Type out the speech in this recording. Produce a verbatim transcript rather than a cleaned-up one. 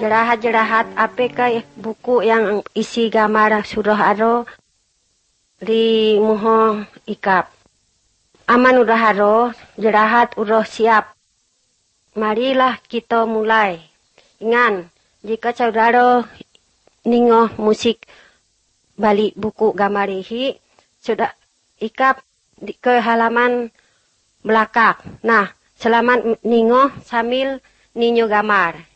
jerahat-jerahat apa ke buku yang isi gambar surah aro di muho ikap. Aman udah haro, jerahat udah siap. Marilah kita mulai. Ingan, jika saudara ningoh musik balik buku gambar ihi, sudah ikap di, ke halaman belakang. Nah, selamat ningoh sambil ninyo gambar.